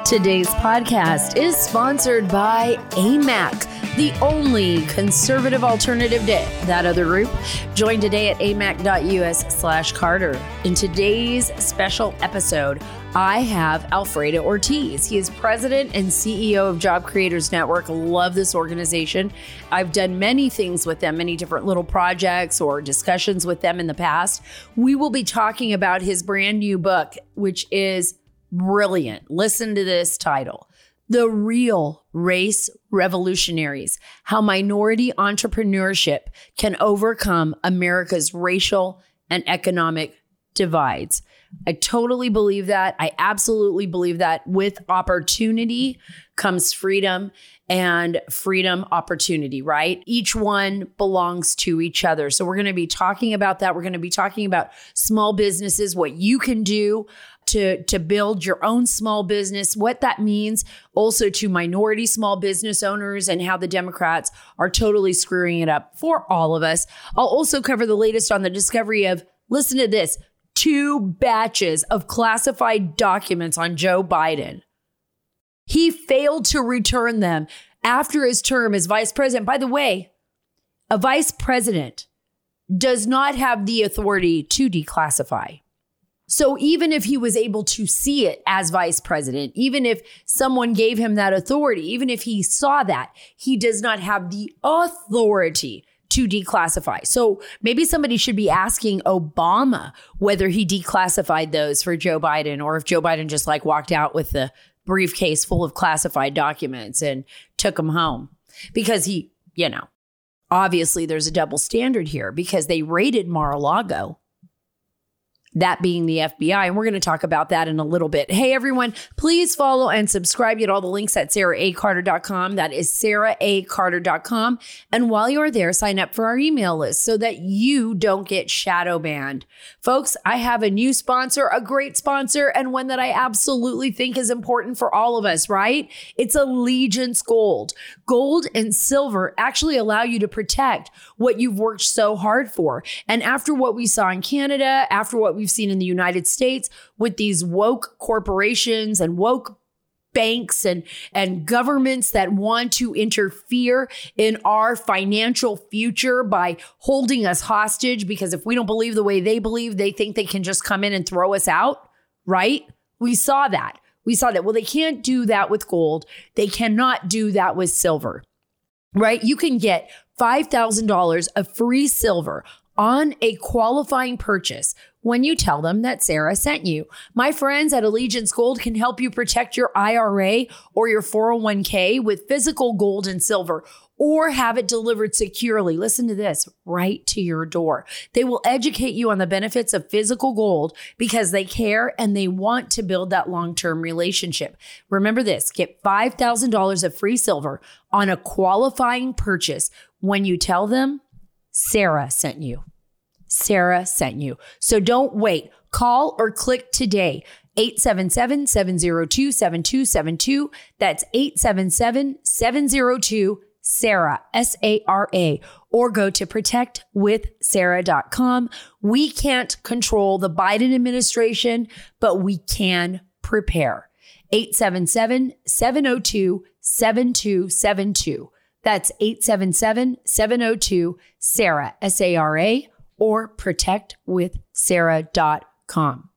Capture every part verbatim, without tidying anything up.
Today's podcast is sponsored by A M A C, the only conservative alternative to that other group. Join today at amac.us slash Carter. In today's special episode, I have Alfredo Ortiz. He is president and C E O of Job Creators Network. Love this organization. I've done many things with them, many different little projects or discussions with them in the past. We will be talking about his brand new book, which is brilliant. Listen to this title. The Real Race Revolutionaries, How Minority Entrepreneurship Can Overcome America's Racial and Economic Divides. I totally believe that. I absolutely believe that with opportunity comes freedom, and freedom, opportunity, right? Each one belongs to each other. So we're going to be talking about that. We're going to be talking about small businesses, what you can do to, to build your own small business, what that means also to minority small business owners, and how the Democrats are totally screwing it up for all of us. I'll also cover the latest on the discovery of, listen to this, two batches of classified documents on Joe Biden. He failed to return them after his term as vice president. By the way, a vice president does not have the authority to declassify. So even if he was able to see it as vice president, even if someone gave him that authority, even if he saw that, he does not have the authority to declassify. So maybe somebody should be asking Obama whether he declassified those for Joe Biden, or if Joe Biden just like walked out with the briefcase full of classified documents and took them home. Because he, you know, obviously there's a double standard here because they raided Mar-a-Lago. That being the F B I. And we're going to talk about that in a little bit. Hey, everyone, please follow and subscribe. Get all the links at sarah a carter dot com. That is sarah a carter dot com. And while you're there, sign up for our email list so that you don't get shadow banned. Folks, I have a new sponsor, a great sponsor, and one that I absolutely think is important for all of us, right? It's Allegiance Gold. Gold and silver actually allow you to protect what you've worked so hard for. And after what we saw in Canada, after what we've seen in the United States with these woke corporations and woke banks and, and governments that want to interfere in our financial future by holding us hostage, because if we don't believe the way they believe, they think they can just come in and throw us out, right? We saw that. We saw that. Well, they can't do that with gold. They cannot do that with silver, right? You can get five thousand dollars of free silver on a qualifying purchase when you tell them that Sarah sent you. My friends at Allegiance Gold can help you protect your I R A or your four oh one k with physical gold and silver, or have it delivered securely. Listen to this, right to your door. They will educate you on the benefits of physical gold because they care and they want to build that long-term relationship. Remember this, get five thousand dollars of free silver on a qualifying purchase when you tell them Sarah sent you. Sarah sent you. So don't wait. Call or click today. eight seven seven, seven zero two, seven two seven two. That's eight seven seven, seven zero two, Sarah, S A R A. Or go to protect with sarah dot com. We can't control the Biden administration, but we can prepare. eight seven seven, seven zero two, seven two seven two. That's eight seven seven, seven zero two, Sarah, S A R A, or protect with sarah dot com.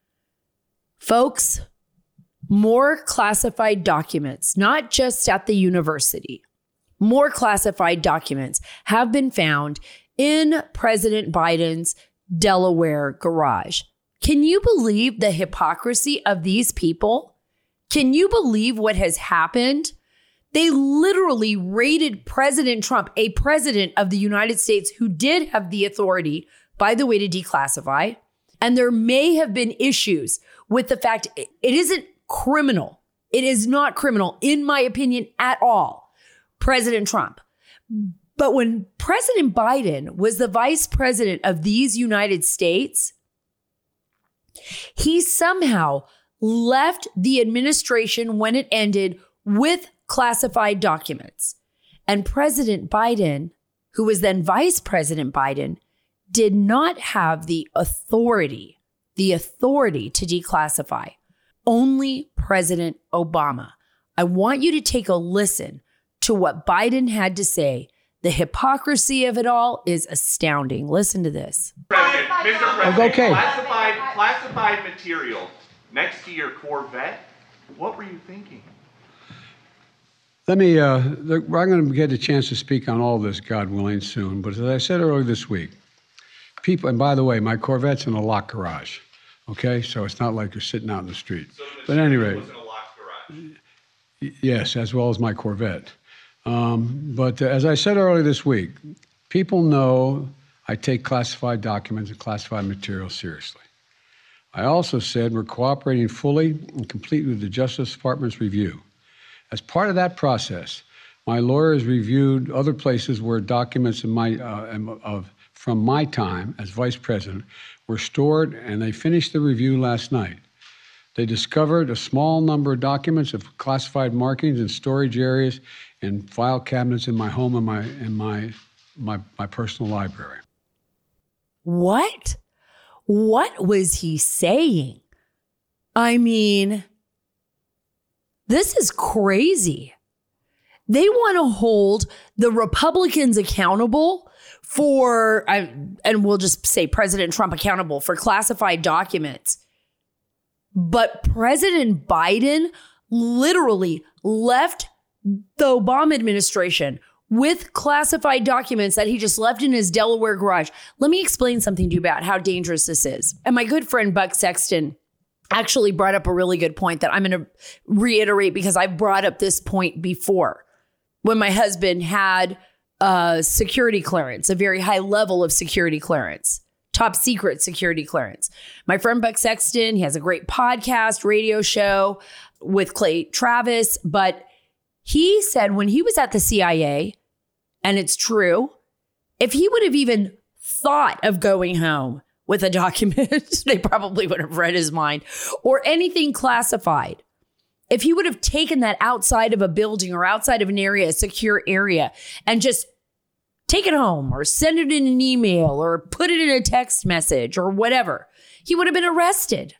Folks, more classified documents, not just at the university, more classified documents have been found in President Biden's Delaware garage. Can you believe the hypocrisy of these people? Can you believe what has happened? They literally raided President Trump, a president of the United States who did have the authority, by the way, to declassify. And there may have been issues with the fact it isn't criminal. It is not criminal, in my opinion, at all, President Trump. But when President Biden was the vice president of these United States, he somehow left the administration when it ended with classified documents. And President Biden, who was then Vice President Biden, did not have the authority, the authority to declassify. only President Obama. I want you to take a listen to what Biden had to say. The hypocrisy of it all is astounding. Listen to this. President, Mister President, okay. classified, classified material next to your Corvette. What were you thinking? Let me, uh, I'm going to get a chance to speak on all this, God willing, soon. But as I said earlier this week, people, and by the way, my Corvette's in a locked garage, okay? So it's not like you're sitting out in the street. So the but at any rate, was in a locked garage. y- yes, as well as my Corvette. Um, but uh, as I said earlier this week, people know I take classified documents and classified material seriously. I also said we're cooperating fully and completely with the Justice Department's review. As part of that process, my lawyers reviewed other places where documents in my, uh, of, from my time as vice president were stored, and they finished the review last night. They discovered a small number of documents of classified markings in storage areas and file cabinets in my home and my, in my, my, my personal library. What? What was he saying? I mean, this is crazy. They want to hold the Republicans accountable for, and we'll just say President Trump accountable for classified documents. But President Biden literally left the Obama administration with classified documents that he just left in his Delaware garage. Let me explain something to you about how dangerous this is. And my good friend Buck Sexton actually brought up a really good point that I'm going to reiterate because I brought up this point before. When my husband had a security clearance, a very high level of security clearance, top secret security clearance. My friend Buck Sexton, he has a great podcast, radio show with Clay Travis, but he said when he was at the C I A, and it's true, if he would have even thought of going home with a document, they probably would have read his mind, or anything classified. If he would have taken that outside of a building or outside of an area, a secure area, and just take it home or send it in an email or put it in a text message or whatever, he would have been arrested.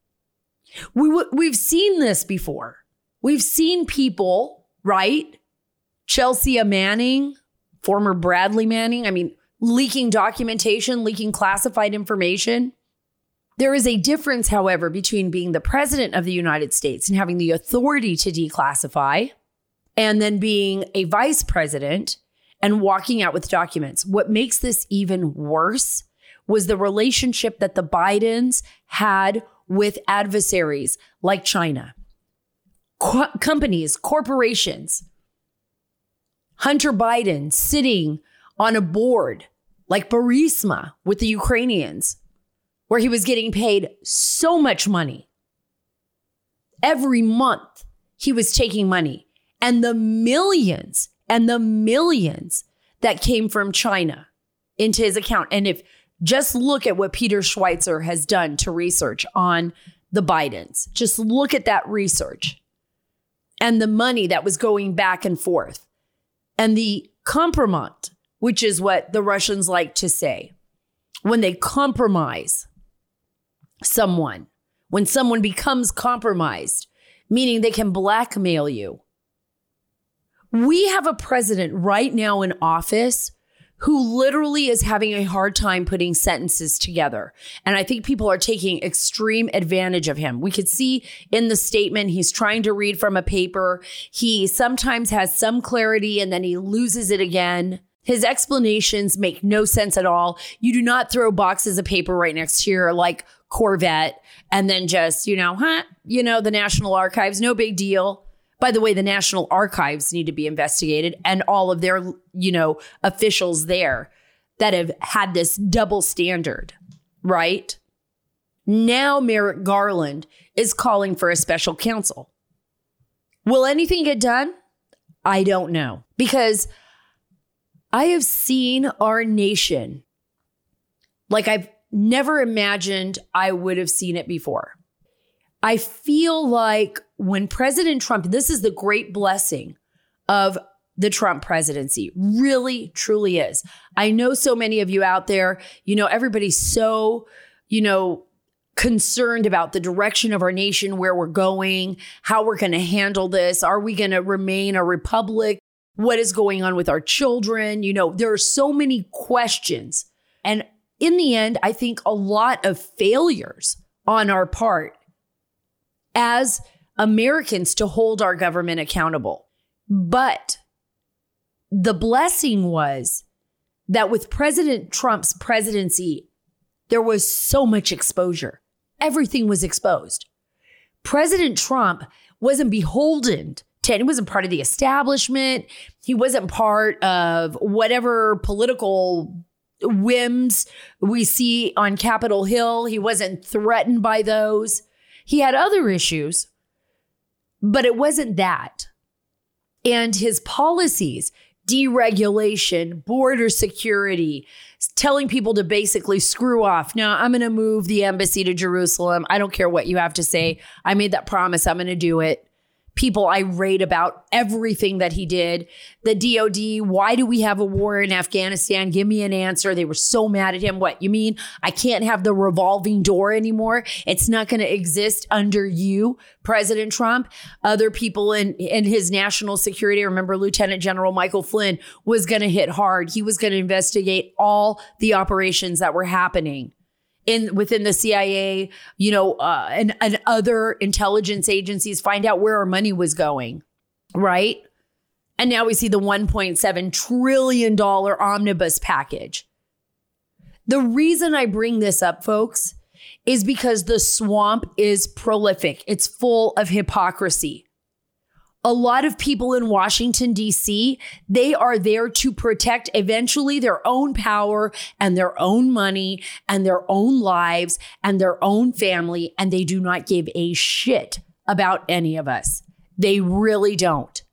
We w- we've seen this before. We've seen people, right? Chelsea Manning, former Bradley Manning, I mean, leaking documentation, leaking classified information. There is a difference, however, between being the president of the United States and having the authority to declassify and then being a vice president and walking out with documents. What makes this even worse was the relationship that the Bidens had with adversaries like China, Co- companies, corporations. Hunter Biden sitting on a board like Burisma with the Ukrainians, where he was getting paid so much money. Every month he was taking money, and the millions and the millions that came from China into his account. And if just look at what Peter Schweizer has done to research on the Bidens, just look at that research and the money that was going back and forth and the compromise, which is what the Russians like to say. When they compromise someone, when someone becomes compromised, meaning they can blackmail you. We have a president right now in office who literally is having a hard time putting sentences together. And I think people are taking extreme advantage of him. We could see in the statement, he's trying to read from a paper. He sometimes has some clarity and then he loses it again. His explanations make no sense at all. You do not throw boxes of paper right next to your like Corvette and then just, you know, huh, you know, the National Archives, no big deal. By the way, the National Archives need to be investigated and all of their, you know, officials there that have had this double standard, right? Now Merrick Garland is calling for a special counsel. Will anything get done? I don't know, because I have seen our nation like I've never imagined I would have seen it before. I feel like when President Trump, this is the great blessing of the Trump presidency, really, truly is. I know so many of you out there, you know, everybody's so, you know, concerned about the direction of our nation, where we're going, how we're going to handle this. Are we going to remain a republic? What is going on with our children? You know, there are so many questions. And in the end, I think a lot of failures on our part as Americans to hold our government accountable. But the blessing was that with President Trump's presidency, there was so much exposure. Everything was exposed. President Trump wasn't beholden to, he wasn't part of the establishment. He wasn't part of whatever political whims we see on Capitol Hill. He wasn't threatened by those. He had other issues, but it wasn't that. And his policies, deregulation, border security, telling people to basically screw off. No, I'm going to move the embassy to Jerusalem. I don't care what you have to say. I made that promise. I'm going to do it. People irate about everything that he did. The D O D, why do we have a war in Afghanistan? Give me an answer. They were so mad at him. What, you mean I can't have the revolving door anymore? It's not going to exist under you, President Trump. Other people in, in his national security, remember Lieutenant General Michael Flynn, was going to hit hard. He was going to investigate all the operations that were happening in within the C I A, you know, uh, and, and other intelligence agencies, find out where our money was going, right? And now we see the one point seven trillion dollars omnibus package. The reason I bring this up, folks, is because the swamp is prolific. It's full of hypocrisy. A lot of people in Washington, D C, they are there to protect eventually their own power and their own money and their own lives and their own family. And they do not give a shit about any of us. They really don't.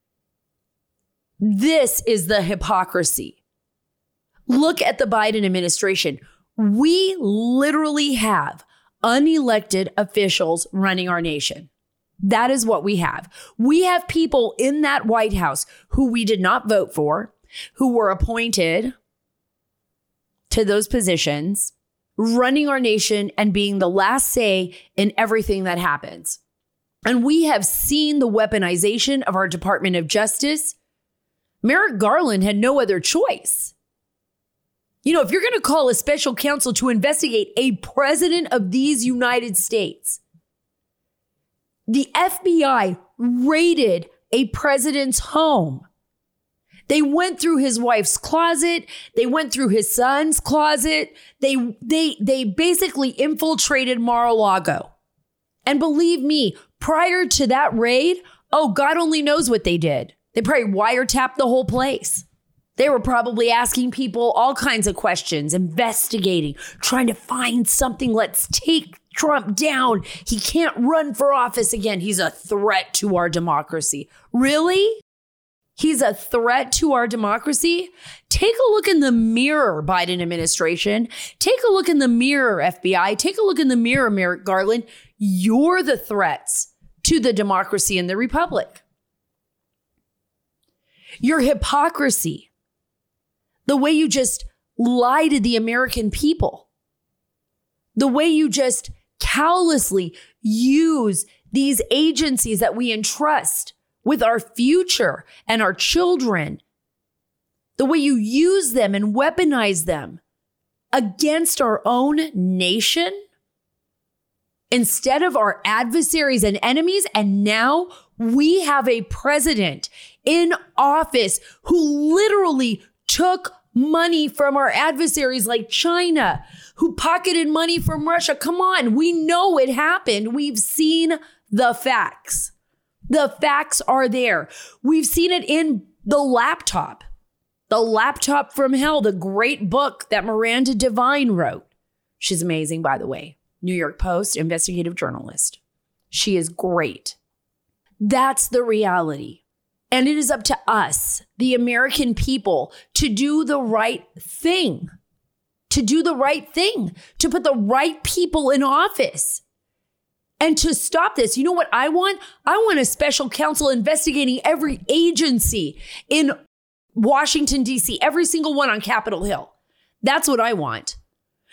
This is the hypocrisy. Look at the Biden administration. We literally have unelected officials running our nation. That is what we have. We have people in that White House who we did not vote for, who were appointed to those positions, running our nation and being the last say in everything that happens. And we have seen the weaponization of our Department of Justice. Merrick Garland had no other choice. You know, if you're going to call a special counsel to investigate a president of these United States, the F B I raided a president's home. They went through his wife's closet. They went through his son's closet. They, they, they basically infiltrated Mar-a-Lago. And believe me, prior to that raid, oh, God only knows what they did. They probably wiretapped the whole place. They were probably asking people all kinds of questions, investigating, trying to find something. Let's take Trump down. He can't run for office again. He's a threat to our democracy. Really? He's a threat to our democracy? Take a look in the mirror, Biden administration. Take a look in the mirror, F B I. Take a look in the mirror, Merrick Garland. You're the threats to the democracy and the republic. Your hypocrisy, the way you just lie to the American people, the way you just callously use these agencies that we entrust with our future and our children, the way you use them and weaponize them against our own nation instead of our adversaries and enemies. And now we have a president in office who literally took money from our adversaries like China, who pocketed money from Russia. Come on, we know it happened. We've seen the facts. The facts are there. We've seen it in the laptop. The Laptop from Hell, the great book that Miranda Devine wrote. She's amazing, by the way. New York Post investigative journalist. She is great. That's the reality. And it is up to us, the American people, to do the right thing, to do the right thing, to put the right people in office and to stop this. You know what I want? I want a special counsel investigating every agency in Washington, D C, every single one on Capitol Hill. That's what I want.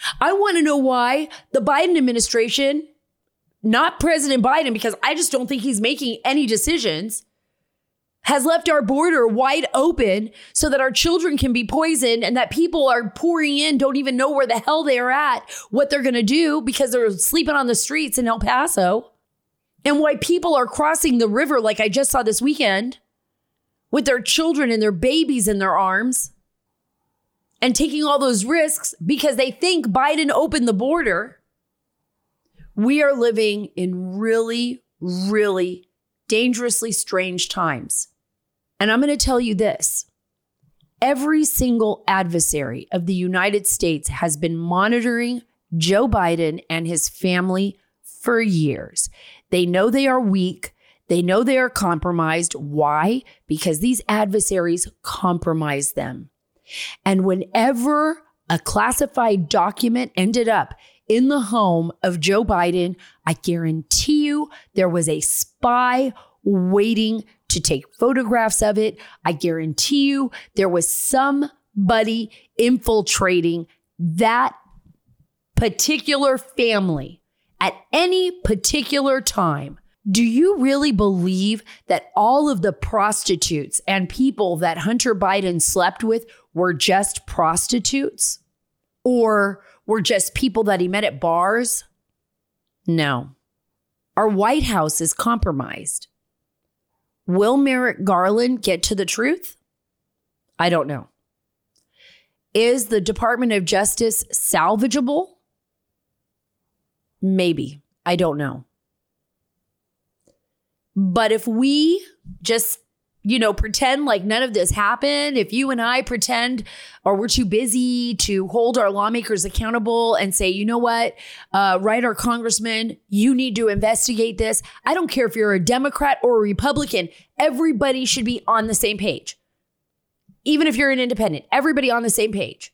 I want to know why the Biden administration, not President Biden, because I just don't think he's making any decisions, has left our border wide open so that our children can be poisoned and that people are pouring in, don't even know where the hell they are at, what they're going to do because they're sleeping on the streets in El Paso, and why people are crossing the river like I just saw this weekend with their children and their babies in their arms and taking all those risks because they think Biden opened the border. We are living in really, really dangerously strange times. And I'm going to tell you this. Every single adversary of the United States has been monitoring Joe Biden and his family for years. They know they are weak. They know they are compromised. Why? Because these adversaries compromise them. And whenever a classified document ended up in the home of Joe Biden, I guarantee you there was a spy waiting to take photographs of it. I guarantee you there was somebody infiltrating that particular family at any particular time. Do you really believe that all of the prostitutes and people that Hunter Biden slept with were just prostitutes? Or were just people that he met at bars? No. Our White House is compromised. Will Merrick Garland get to the truth? I don't know. Is the Department of Justice salvageable? Maybe. I don't know. But if we just, you know, pretend like none of this happened, if you and I pretend or we're too busy to hold our lawmakers accountable and say, you know what, uh, write our congressman, you need to investigate this. I don't care if you're a Democrat or a Republican. Everybody should be on the same page. Even if you're an independent, everybody on the same page.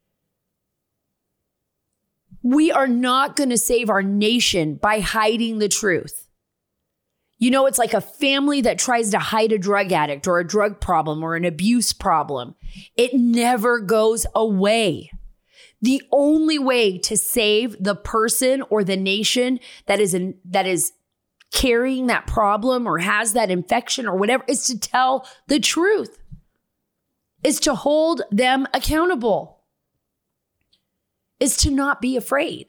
We are not going to save our nation by hiding the truth. You know, it's like a family that tries to hide a drug addict or a drug problem or an abuse problem. It never goes away. The only way to save the person or the nation that is in, that is carrying that problem or has that infection or whatever is to tell the truth, is to hold them accountable, is to not be afraid.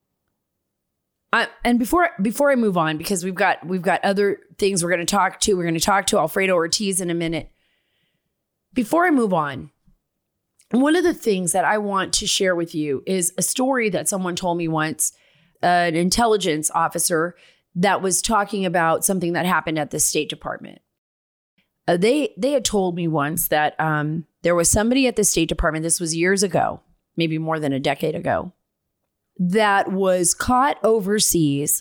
Uh, and before before I move on, because we've got we've got other things we're going to talk to. We're going to talk to Alfredo Ortiz in a minute. Before I move on, one of the things that I want to share with you is a story that someone told me once, uh, an intelligence officer that was talking about something that happened at the State Department. Uh, they they had told me once that um, there was somebody at the State Department, this was years ago, maybe more than a decade ago, that was caught overseas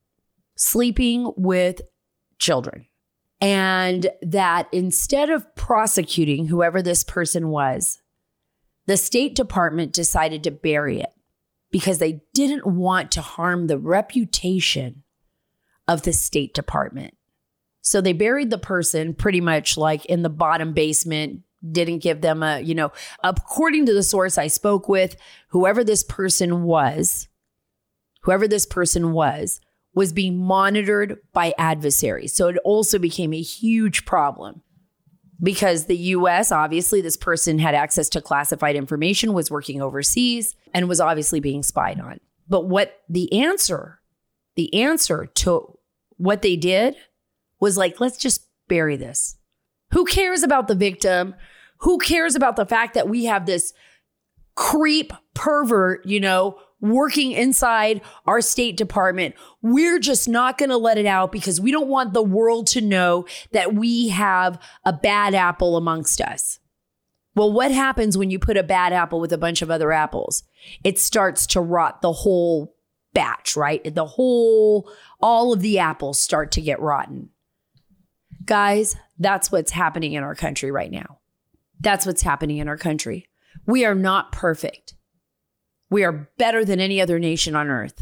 sleeping with children. And that instead of prosecuting whoever this person was, the State Department decided to bury it because they didn't want to harm the reputation of the State Department. So they buried the person pretty much like in the bottom basement, didn't give them a, you know, according to the source I spoke with, whoever this person was, whoever this person was, was being monitored by adversaries. So it also became a huge problem because the U S, obviously, this person had access to classified information, was working overseas, and was obviously being spied on. But what the answer, the answer to what they did was like, let's just bury this. Who cares about the victim? Who cares about the fact that we have this creep pervert, you know, working inside our State Department? We're just not going to let it out because we don't want the world to know that we have a bad apple amongst us. Well, what happens when you put a bad apple with a bunch of other apples? It starts to rot the whole batch, right? The whole, all of the apples start to get rotten. Guys, that's what's happening in our country right now. That's what's happening in our country. We are not perfect. We are better than any other nation on earth.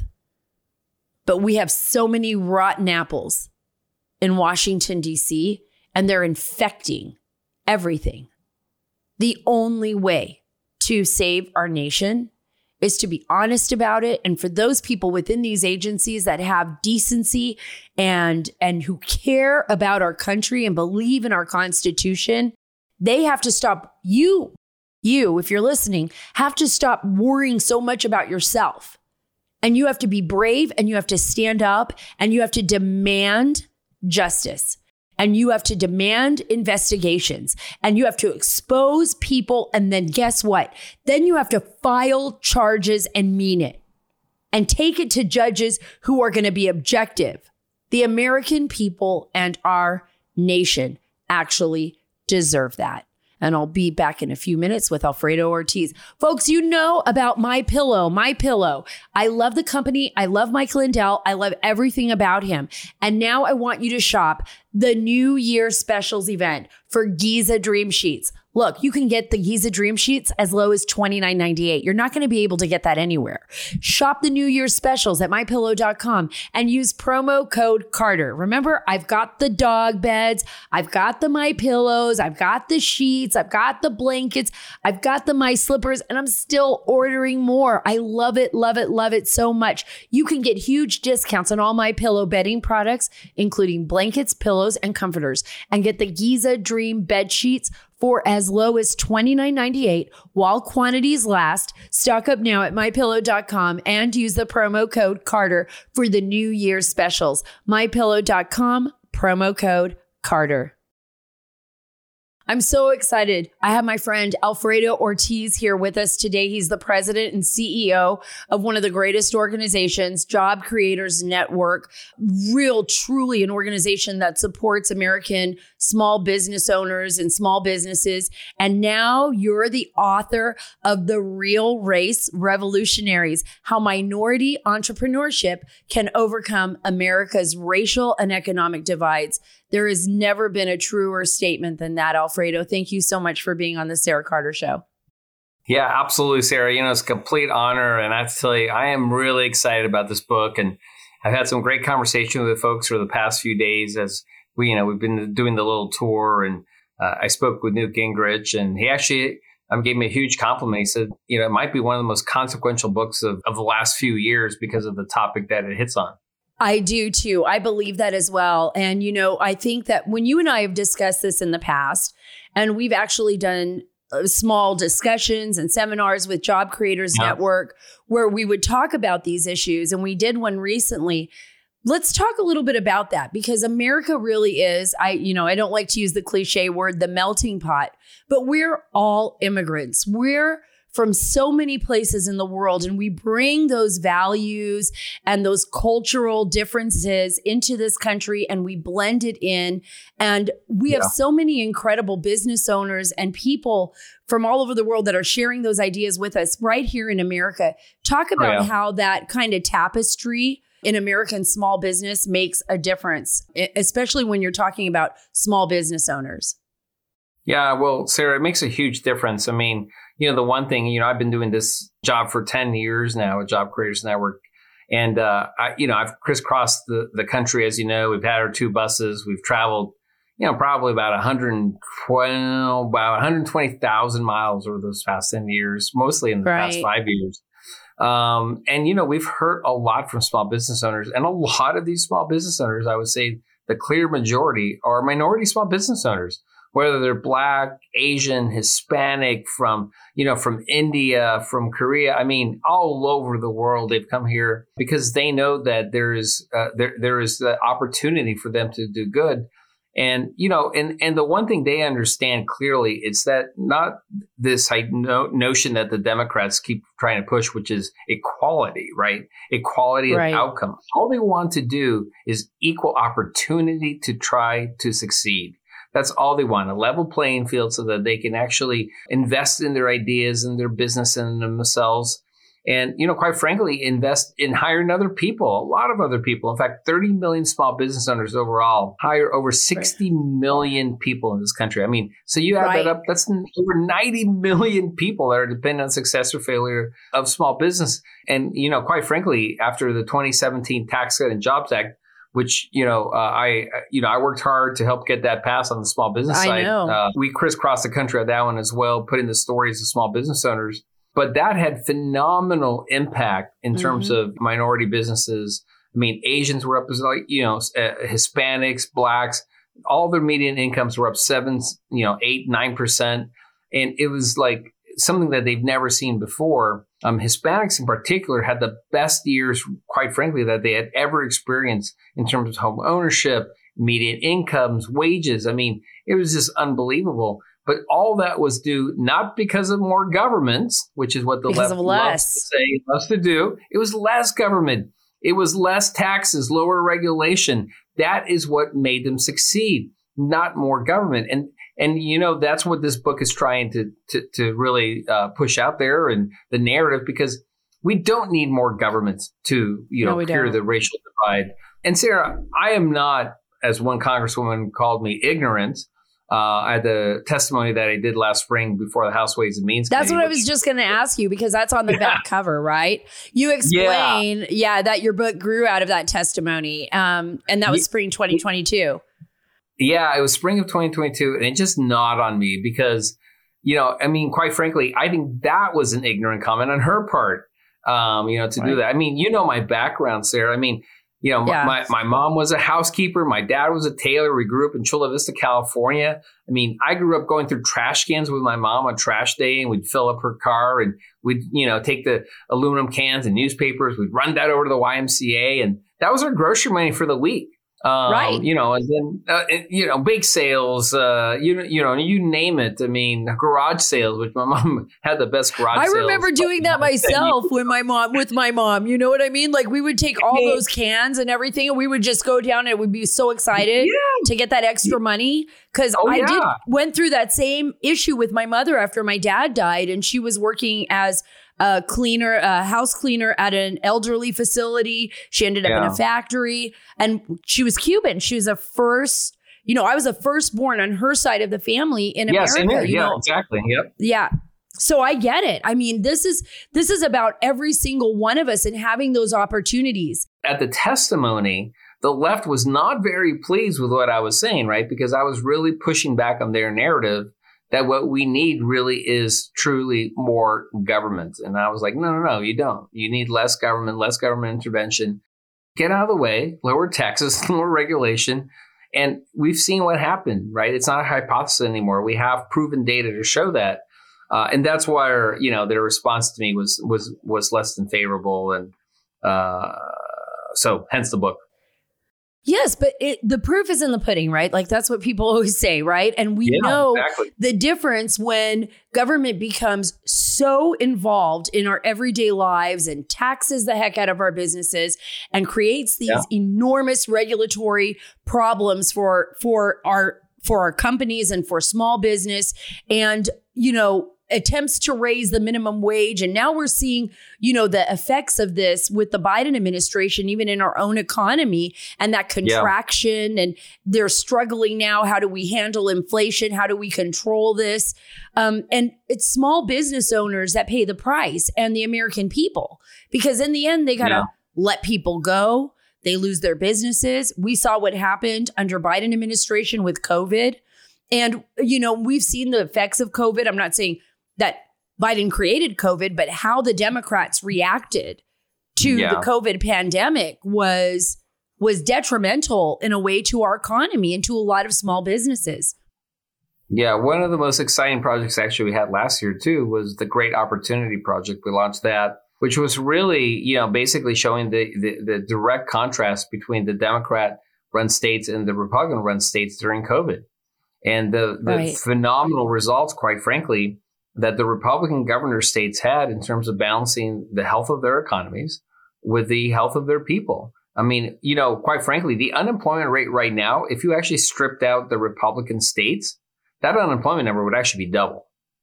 But we have so many rotten apples in Washington, D C, and they're infecting everything. The only way to save our nation is to be honest about it. And for those people within these agencies that have decency and, and who care about our country and believe in our Constitution, they have to stop. You, you, if you're listening, have to stop worrying so much about yourself. And you have to be brave, and you have to stand up, and you have to demand justice. And you have to demand investigations, and you have to expose people. And then guess what? Then you have to file charges and mean it and take it to judges who are going to be objective. The American people and our nation actually deserve that. And I'll be back in a few minutes with Alfredo Ortiz. Folks, you know about MyPillow, MyPillow. I love the company. I love Mike Lindell. I love everything about him. And now I want you to shop the New Year Specials event for Giza Dream Sheets. Look, you can get the Giza Dream Sheets as low as twenty-nine ninety-eight. You're not going to be able to get that anywhere. Shop the New Year specials at my pillow dot com and use promo code Carter. Remember, I've got the dog beds, I've got the My Pillows, I've got the sheets, I've got the blankets, I've got the My Slippers, and I'm still ordering more. I love it, love it, love it so much. You can get huge discounts on all My Pillow bedding products, including blankets, pillows, and comforters, and get the Giza Dream bed sheets for as low as twenty-nine ninety-eight while quantities last. Stock up now at my pillow dot com and use the promo code Carter for the New Year specials. my pillow dot com, promo code Carter. I'm so excited. I have my friend Alfredo Ortiz here with us today. He's the president and C E O of one of the greatest organizations, Job Creators Network. Real, truly an organization that supports American small business owners and small businesses. And now you're the author of The Real Race Revolutionaries: How Minority Entrepreneurship Can Overcome America's Racial and Economic Divides. There has never been a truer statement than that, Alfredo. Thank you so much for being on the Sarah Carter Show. Yeah, absolutely, Sarah. You know, it's a complete honor. And I have to tell you, I am really excited about this book. And I've had some great conversation with folks for the past few days as we, you know, we've been doing the little tour. And uh, I spoke with Newt Gingrich, and he actually um, gave me a huge compliment. He said, you know, it might be one of the most consequential books of, of the last few years because of the topic that it hits on. I do too. I believe that as well. And, you know, I think that when you and I have discussed this in the past, and we've actually done uh, small discussions and seminars with Job Creators yeah. Network, where we would talk about these issues. And we did one recently. Let's talk a little bit about that, because America really is, I, you know, I don't like to use the cliche word, the melting pot, but we're all immigrants. We're from so many places in the world, and we bring those values and those cultural differences into this country, and we blend it in. And we yeah. have so many incredible business owners and people from all over the world that are sharing those ideas with us right here in America. Talk about oh, yeah. how that kind of tapestry in American small business makes a difference, especially when you're talking about small business owners. Yeah, well, Sarah, it makes a huge difference. I mean, you know, the one thing, you know, I've been doing this job for ten years now at Job Creators Network. And, uh, I, you know, I've crisscrossed the, the country, as you know. We've had our two buses. We've traveled, you know, probably about one hundred twenty, about one hundred twenty thousand miles over those past ten years, mostly in the right. past five years. Um, and, you know, we've heard a lot from small business owners. And a lot of these small business owners, I would say the clear majority, are minority small business owners. Whether they're Black, Asian, Hispanic, from, you know, from India, from Korea, I mean, all over the world, they've come here because they know that there is uh, there there is the opportunity for them to do good. And, you know, and, and the one thing they understand clearly is that not this no, notion that the Democrats keep trying to push, which is equality, right? Equality of right. outcome. All they want to do is equal opportunity to try to succeed. That's all they want, a level playing field so that they can actually invest in their ideas and their business and themselves. And, you know, quite frankly, invest in hiring other people, a lot of other people. In fact, thirty million small business owners overall hire over sixty right. million people in this country. I mean, so you add right. that up, that's over ninety million people that are dependent on success or failure of small business. And, you know, quite frankly, after the twenty seventeen Tax Cut and Jobs Act, which, you know, uh, I, you know, I worked hard to help get that passed on the small business I side. Know. Uh, we crisscrossed the country on that one as well, putting the stories of small business owners. But that had phenomenal impact in mm-hmm. terms of minority businesses. I mean, Asians were up as like, you know, uh, Hispanics, blacks, all their median incomes were up seven, you know, eight, nine percent. And it was like something that they've never seen before. Um, Hispanics in particular had the best years, quite frankly, that they had ever experienced in terms of home ownership, median incomes, wages. I mean, it was just unbelievable. But all that was due not because of more governments, which is what the because left of less. loves to say, loves to do. It was less government. It was less taxes, lower regulation. That is what made them succeed, not more government. And and you know that's what this book is trying to to, to really uh, push out there and the narrative, because we don't need more government to you know no, clear don't. the racial divide. And Sarah, I am not, as one congresswoman called me, ignorant. Uh, I had the testimony that I did last spring before the House Ways and Means That's Committee, what I was just going to ask you, because that's on the yeah. back cover, right? You explain, yeah. yeah, that your book grew out of that testimony, um, and that was spring twenty twenty-two. Yeah, it was spring of twenty twenty-two, and it just gnawed on me because, you know, I mean, quite frankly, I think that was an ignorant comment on her part, um, you know, to right. do that. I mean, you know my background, Sarah. I mean, You know, yeah. my, my mom was a housekeeper. My dad was a tailor. We grew up in Chula Vista, California. I mean, I grew up going through trash cans with my mom on trash day, and we'd fill up her car, and we'd, you know, take the aluminum cans and newspapers. We'd run that over to the Y M C A, and that was our grocery money for the week. Um, right. You know, and then, uh, you know, bake sales, uh, you, you know, you name it. I mean, garage sales, which my mom had the best garage I sales. I remember doing that myself when my mom, with my mom, you know what I mean? Like we would take all those cans and everything, and we would just go down and we'd be so excited yeah. to get that extra money. Cause oh, I yeah. did went through that same issue with my mother after my dad died, and she was working as a cleaner, a house cleaner at an elderly facility. She ended up yeah. in a factory, and she was Cuban. She was a first, you know, I was a firstborn on her side of the family in yes, America. In you yeah, know? exactly. Yep. Yeah. So I get it. I mean, this is, this is about every single one of us and having those opportunities. At the testimony, the left was not very pleased with what I was saying, right? Because I was really pushing back on their narrative that what we need really is truly more government. And I was like, no, no, no, you don't. You need less government, less government intervention. Get out of the way, lower taxes, lower regulation. And we've seen what happened, right? It's not a hypothesis anymore. We have proven data to show that. Uh, and that's why, you know, their response to me was was was less than favorable. And uh, so hence the book. Yes, but it, the proof is in the pudding, right? Like that's what people always say, right? And we yeah, know exactly. the difference when government becomes so involved in our everyday lives and taxes the heck out of our businesses and creates these yeah. enormous regulatory problems for for our for our companies and for small business, and you know, attempts to raise the minimum wage. And now we're seeing, you know, the effects of this with the Biden administration, even in our own economy, and that contraction. Yeah. And they're struggling now. How do we handle inflation? How do we control this? Um, and it's small business owners that pay the price, and the American people, because in the end, they got to yeah. let people go. They lose their businesses. We saw what happened under Biden administration with COVID. And, you know, we've seen the effects of COVID. I'm not saying that Biden created COVID, but how the Democrats reacted to yeah. the COVID pandemic was was detrimental in a way to our economy and to a lot of small businesses. Yeah, one of the most exciting projects actually we had last year too was the Great Opportunity Project. We launched that, which was really, you know, basically showing the the, the direct contrast between the Democrat-run states and the Republican-run states during COVID. And the, the right. phenomenal results, quite frankly, that the Republican governor states had in terms of balancing the health of their economies with the health of their people. I mean, you know, quite frankly, the unemployment rate right now, if you actually stripped out the Republican states, that unemployment number would actually be double.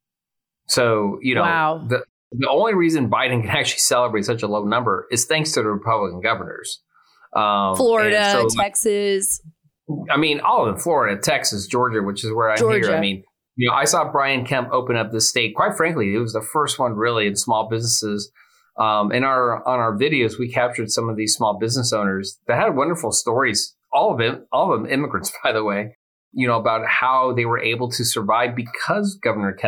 So, you know, wow. the, the only reason Biden can actually celebrate such a low number is thanks to the Republican governors. Um, Florida, so, Texas. I mean, all of them, Florida, Texas, Georgia, which is where I'm Georgia. here. I mean, you know, I saw Brian Kemp open up the state. Quite frankly, it was the first one really in small businesses. Um, in our on our videos, we captured some of these small business owners that had wonderful stories. All of them, all of them immigrants, by the way. You know, about how they were able to survive because Governor Kemp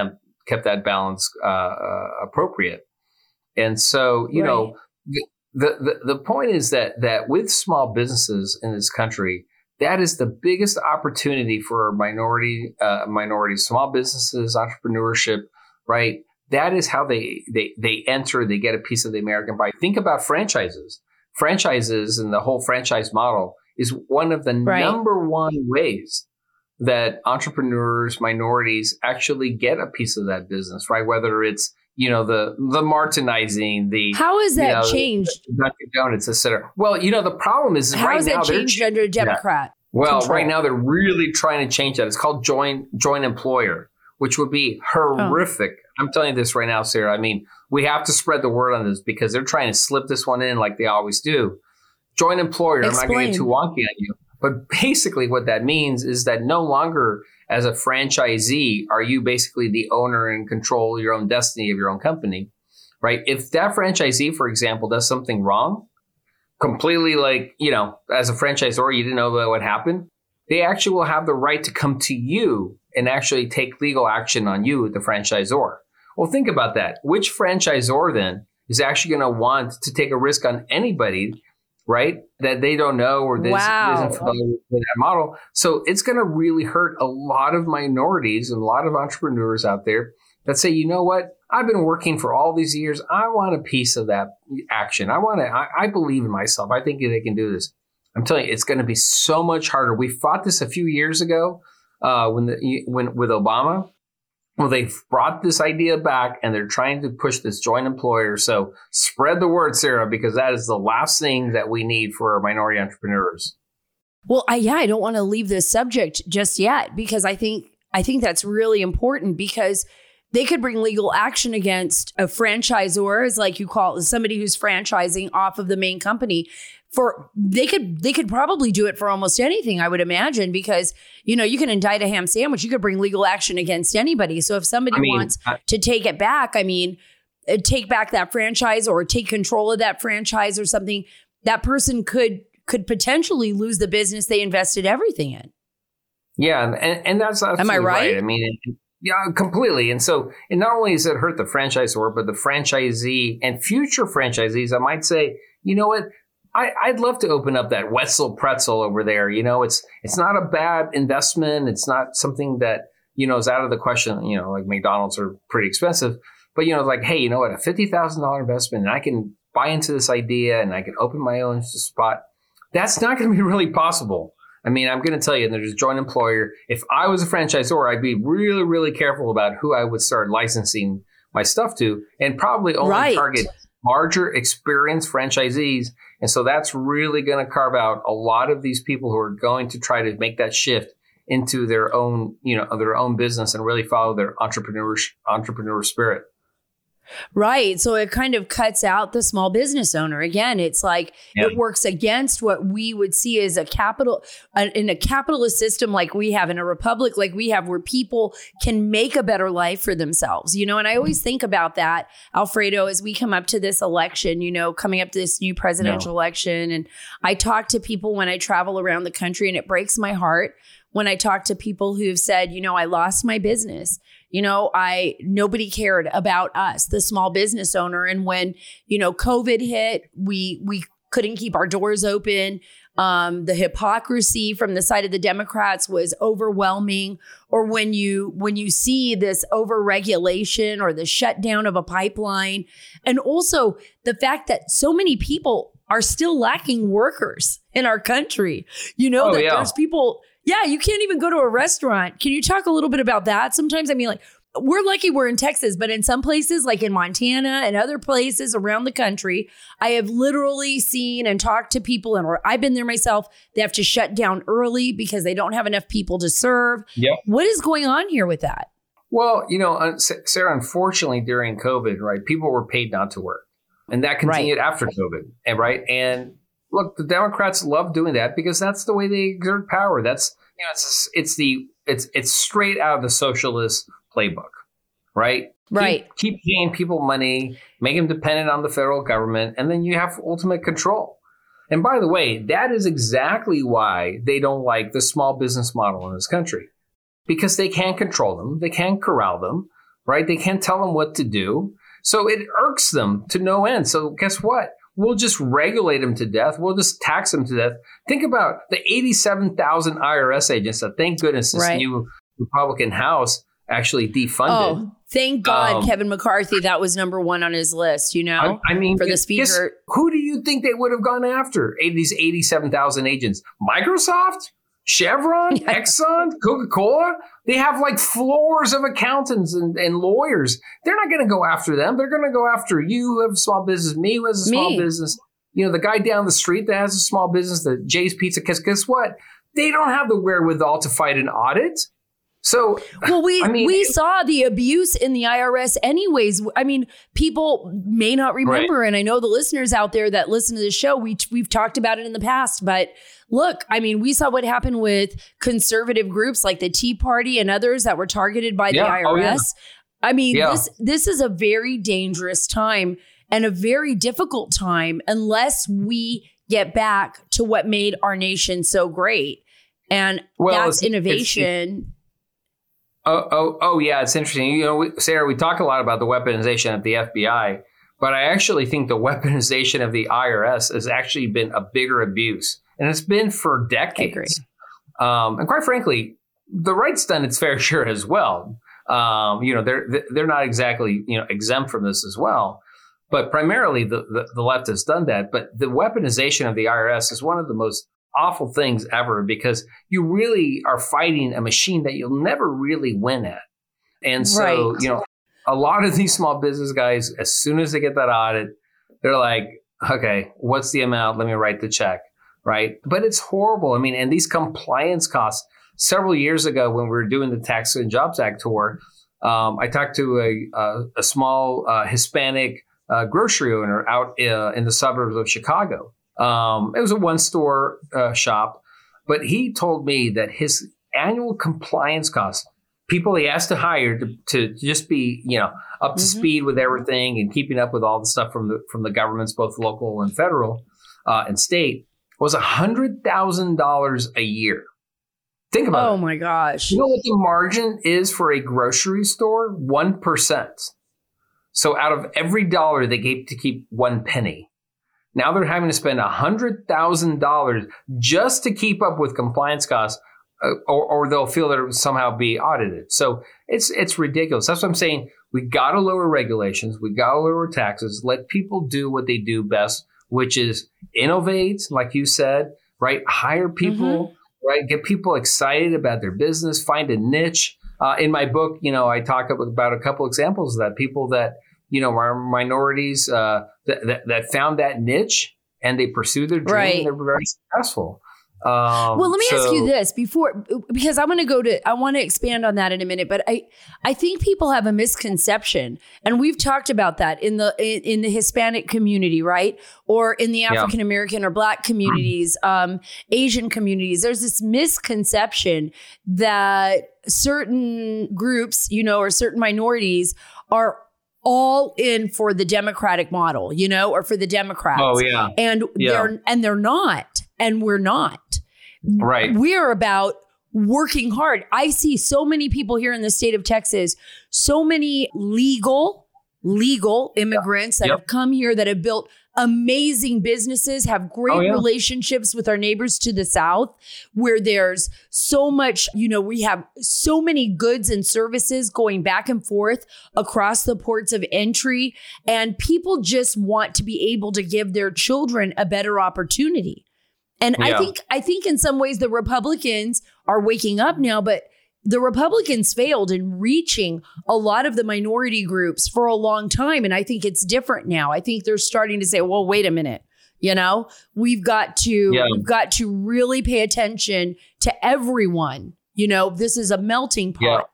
kept that balance uh, uh, appropriate. And so, you right. know, the, the the point is that that with small businesses in this country, that is the biggest opportunity for minority uh, minorities, small businesses, entrepreneurship, right? That is how they, they, they enter, they get a piece of the American pie. Think about franchises. Franchises and the whole franchise model is one of the right. number one ways that entrepreneurs, minorities actually get a piece of that business, right? Whether it's, you know, the the Martinizing, the how has that you know, changed? Dunkin' Donuts, et cetera. Well, you know, the problem is how right has now that changed under a Democrat? Yeah. Well, control? Right now they're really trying to change that. It's called joint joint employer, which would be horrific. Oh. I'm telling you this right now, Sarah. I mean, we have to spread the word on this because they're trying to slip this one in like they always do. Joint employer. Explain. I'm not going to get too wonky on you, but basically what that means is that no longer as a franchisee are you basically the owner and control your own destiny of your own company, right? If that franchisee, for example, does something wrong, completely like, you know, as a franchisor, you didn't know about what happened, they actually will have the right to come to you and actually take legal action on you, the franchisor. Well, think about that. Which franchisor then is actually going to want to take a risk on anybody, right, that they don't know or this wow. isn't familiar with that model? So it's going to really hurt a lot of minorities and a lot of entrepreneurs out there that say, you know what, I've been working for all these years. I want a piece of that action. I want to. I, I believe in myself. I think they can do this. I'm telling you, it's going to be so much harder. We fought this a few years ago uh, when the when with Obama. Well, they brought this idea back and they're trying to push this joint employer. So spread the word, Sarah, because that is the last thing that we need for our minority entrepreneurs. Well, I, yeah, I don't want to leave this subject just yet because I think I think that's really important because they could bring legal action against a franchisor, as like you call it, somebody who's franchising off of the main company. For they could they could probably do it for almost anything, I would imagine, because, you know, you can indict a ham sandwich. You could bring legal action against anybody. So if somebody I mean, wants I, to take it back, I mean, take back that franchise or take control of that franchise or something, that person could could potentially lose the business they invested everything in. Yeah. And, and that's absolutely Am I right? right. I mean, it, yeah, completely. And so and not only does it hurt the franchisor, but the franchisee and future franchisees, I might say, you know what? I, I'd love to open up that Wetzel Pretzel over there. You know, it's it's not a bad investment. It's not something that, you know, is out of the question. You know, like McDonald's are pretty expensive. But, you know, like, hey, you know what, a fifty thousand dollars investment and I can buy into this idea and I can open my own spot. That's not going to be really possible. I mean, I'm going to tell you, there's a joint employer. If I was a franchisor, I'd be really, really careful about who I would start licensing my stuff to and probably only right. target larger, experienced franchisees. And so that's really going to carve out a lot of these people who are going to try to make that shift into their own, you know, their own business and really follow their entrepreneur entrepreneur spirit. Right. So it kind of cuts out the small business owner. Again, it's like yeah. it works against what we would see as a capital uh, in a capitalist system like we have, in a republic like we have, where people can make a better life for themselves, you know. And I always think about that, Alfredo, as we come up to this election, you know, coming up to this new presidential no. election. And I talk to people when I travel around the country, and it breaks my heart when I talk to people who've said, you know, I lost my business. You know, I nobody cared about us, the small business owner. And when, you know, COVID hit, we we couldn't keep our doors open. Um, the hypocrisy from the side of the Democrats was overwhelming. Or when you when you see this overregulation or the shutdown of a pipeline, and also the fact that so many people are still lacking workers in our country. You know, oh, that yeah. there's people. Yeah, you can't even go to a restaurant. Can you talk a little bit about that? Sometimes, I mean, like, we're lucky we're in Texas, but in some places, like in Montana and other places around the country, I have literally seen and talked to people, and or I've been there myself, they have to shut down early because they don't have enough people to serve. Yep. What is going on here with that? Well, you know, Sarah, unfortunately, during COVID, right, people were paid not to work. And that continued right. after COVID, and right? And look, the Democrats love doing that because that's the way they exert power. That's, you know, it's it's the it's it's straight out of the socialist playbook, right? Right. Keep, keep paying people money, make them dependent on the federal government, and then you have ultimate control. And by the way, that is exactly why they don't like the small business model in this country, because they can't control them, they can't corral them. right? They can't tell them what to do. So it irks them to no end. So guess what? We'll just regulate them to death. We'll just tax them to death. Think about the eighty-seven thousand I R S agents that, thank goodness, this right. new Republican House actually defunded. Oh, thank God, um, Kevin McCarthy, that was number one on his list, you know, I, I mean, for the guess, speaker. Who do you think they would have gone after? These eighty-seven thousand agents? Microsoft? Chevron? Exxon? Coca-Cola? They have like floors of accountants and, and lawyers. They're not going to go after them. They're going to go after you who have a small business, me who has a small me. business, you know, the guy down the street that has a small business, the Jay's Pizza. Because guess what? They don't have the wherewithal to fight an audit. So, well, we I mean, we saw the abuse in the I R S anyways. I mean, people may not remember, right. and I know the listeners out there that listen to the show, we, we've talked about it in the past, but look, I mean, we saw what happened with conservative groups like the Tea Party and others that were targeted by yeah. the I R S. Oh, yeah. I mean, yeah. this this is a very dangerous time and a very difficult time unless we get back to what made our nation so great. And well, that's it's, innovation. It's, Oh, oh, oh, yeah. It's interesting. You know, we, Sarah, we talk a lot about the weaponization of the F B I, but I actually think the weaponization of the I R S has actually been a bigger abuse, and it's been for decades. Um, and quite frankly, the right's done its fair share as well. Um, you know, they're they're not exactly you know exempt from this as well, but primarily the, the the left has done that. But the weaponization of the I R S is one of the most awful things ever, because you really are fighting a machine that you'll never really win at. And so, right. you know, a lot of these small business guys, as soon as they get that audit, they're like, okay, what's the amount? Let me write the check. Right. But it's horrible. I mean, and these compliance costs, several years ago when we were doing the Tax and Jobs Act tour, um, I talked to a, a, a small uh, Hispanic uh, grocery owner out uh, in the suburbs of Chicago. Um, it was a one store uh, shop, but he told me that his annual compliance costs, people he has to hire to, to just be, you know, up to mm-hmm. speed with everything and keeping up with all the stuff from the from the governments, both local and federal uh, and state, was one hundred thousand dollars a year. Think about oh it. Oh my gosh. You know what the margin is for a grocery store? one percent. So out of every dollar, they gave to keep one penny. Now they're having to spend one hundred thousand dollars just to keep up with compliance costs, uh, or, or they'll feel that it will somehow be audited. So it's it's ridiculous. That's what I'm saying. We got to lower regulations. We got to lower taxes. Let people do what they do best, which is innovate, like you said, right? Hire people, mm-hmm. right? Get people excited about their business. Find a niche. Uh, in my book, you know, I talk about a couple examples of that. People that you know, are minorities uh, that, that that found that niche and they pursued their dream right. and they're very successful. Um, well, let me so, ask you this before, because I'm going to go to, I want to expand on that in a minute, but I, I think people have a misconception, and we've talked about that in the in, in the Hispanic community, right, or in the African American yeah. or Black communities, um, Asian communities. There's this misconception that certain groups, you know, or certain minorities are all in for the Democratic model, you know, or for the Democrats. Oh yeah, and yeah. they're and they're not, and we're not. Right. We're about working hard. I see so many people here in the state of Texas, so many legal, legal immigrants that yep. have come here that have built amazing businesses, have great oh, yeah. relationships with our neighbors to the south, where there's so much, you know, we have so many goods and services going back and forth across the ports of entry, and people just want to be able to give their children a better opportunity. And yeah. I think I think in some ways the Republicans are waking up now, but the Republicans failed in reaching a lot of the minority groups for a long time. And I think it's different now. I think they're starting to say, well, wait a minute, you know, we've got to yeah. we've got to really pay attention to everyone. You know, this is a melting pot. Yeah.